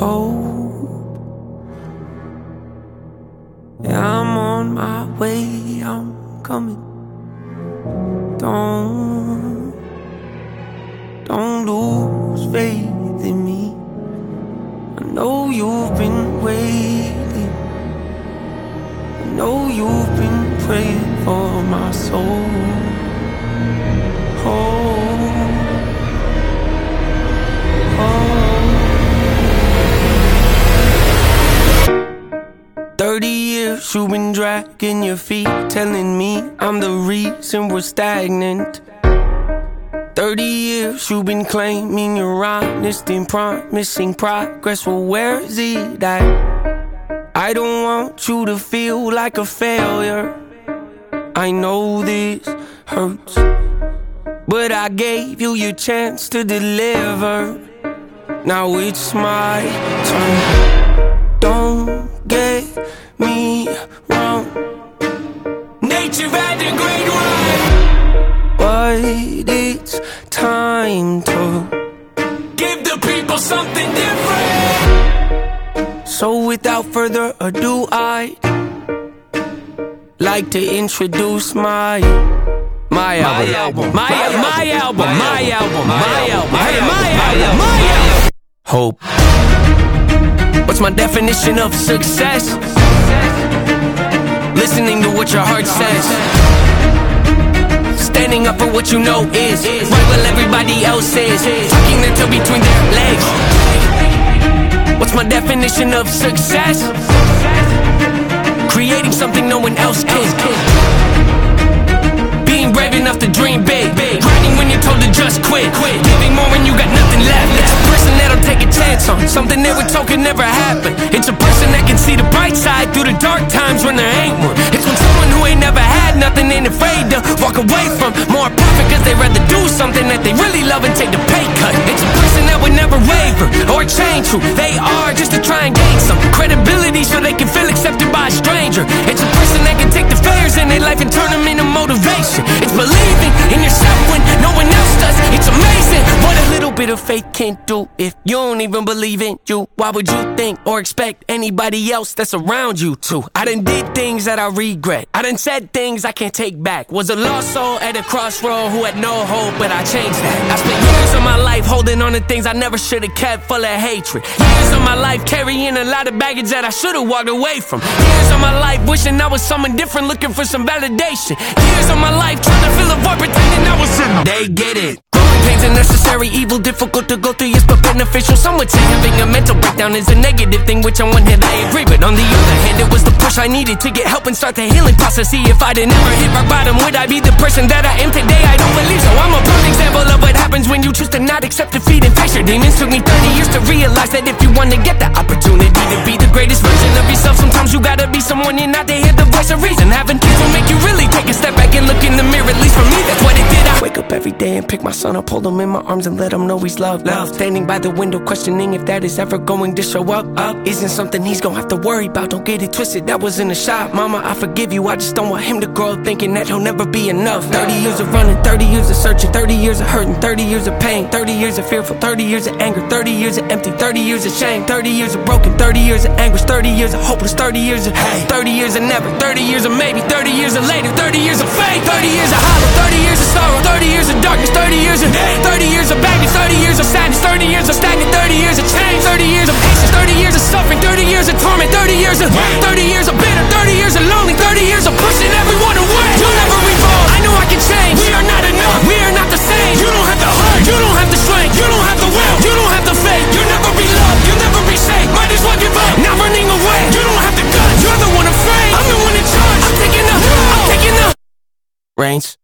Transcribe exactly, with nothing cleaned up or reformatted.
hope. Yeah, I'm on my way, I'm coming. Don't, don't lose faith in me. I know you've been waiting. I know you've been praying for my soul. Oh, thirty years you've been dragging your feet, telling me I'm the reason we're stagnant. Thirty years you've been claiming you're honest and promising progress. Well, where is it at? I don't want you to feel like a failure. I know this hurts, but I gave you your chance to deliver. Now it's my turn. Don't get me wrong, nature had a great run, but it's time to give the people something different. So without further ado, I'd like to introduce my My album, my album, my album, my album, my album, my album, my album. Hope. What's my definition of success? Listening to what your heart says, standing up for what you know is right while everybody else is tucking their toe between their legs. What's my definition of success? Creating something no one else can. Being brave enough to dream big, grinding when you're told to just quit, giving more when you got nothing left. It's a person that'll take a chance on something they were told could never happen. It's a person that can see the bright side through the dark times when there ain't one. It's when someone who ain't never had nothing ain't afraid to walk away from more profit, cause they rather do something that they really love and take the pay cut. It's a person that would never waver or change who they are just to try and gain some credibility so they can feel accepted by a stranger. It's a person that can take the failures in their life and turn them into motivation. It's believing in yourself when no one else does. It's amazing what a little bit of faith can do. If you don't even believe in you, why would you think or expect anybody else that's around you to? I done did things that I regret. I done said things I can't take back. Was a lost soul at a crossroad who had no hope, but I changed that. I spent years of my life holding on to things I never should have kept, full of hatred. Years of my life carrying a lot of baggage that I should have walked away from. Years of my life wishing I was someone different, looking for some validation. Years of my life trying to fill a void, pretending I was in. They get it. Growing pains are necessary, evil, difficult to go through, yes, but beneficial. Some would say having a mental breakdown is a negative thing, which on one hand I agree, but on the other hand it was the push I needed to get help and start the healing process. See, if I'd never hit rock bottom, would I be the person that I am today? I don't believe so. I'm a prime example of what happens when you choose to not accept defeat and face your demons. Took me thirty years to realize that if you want to get the opportunity to be the greatest version of yourself, sometimes you gotta be someone you're not to hear the voice of reason. Having kids will make you really take a step back and look in the mirror. At least for me, that's what it did. I wake up every day and pick my son up, hold him in my arms and let him know he's loved. Love. Standing by the window, questioning if that is ever going to show up. Up isn't something he's gonna have to worry about. Don't get it twisted, that wasn't a shot. Mama, I forgive you. I just don't want him to grow up thinking that he'll never be enough. Thirty years of running, thirty years of searching, thirty years of hurting, thirty years of pain, thirty years of fearful, thirty years of anger, thirty years of empty, thirty years of shame, thirty years of broken, thirty years of anguish, thirty years of hopeless, thirty years of hate, thirty years of never, thirty years of maybe, thirty years of later, thirty years of faith, thirty years of hollow, thirty years of sorrow, thirty years of darkness, thirty years of hate, thirty years of baggage, thirty years of sadness, thirty years of stagnant, thirty years of change, thirty years of patience, thirty years of suffering, thirty years of torment, thirty years of thirty years of bitter, thirty years of lonely, thirty years of pushing everyone away. You'll never evolve. I know I can change. We are not enough. We are not the same. You don't have the heart. You don't have the strength. You don't have the will. You don't have the faith. You'll never be loved. You'll never be safe. Might as well give up. Not running away. You don't have the guts. You're the one afraid. I'm the one in charge. I'm taking the. I'm taking the reins.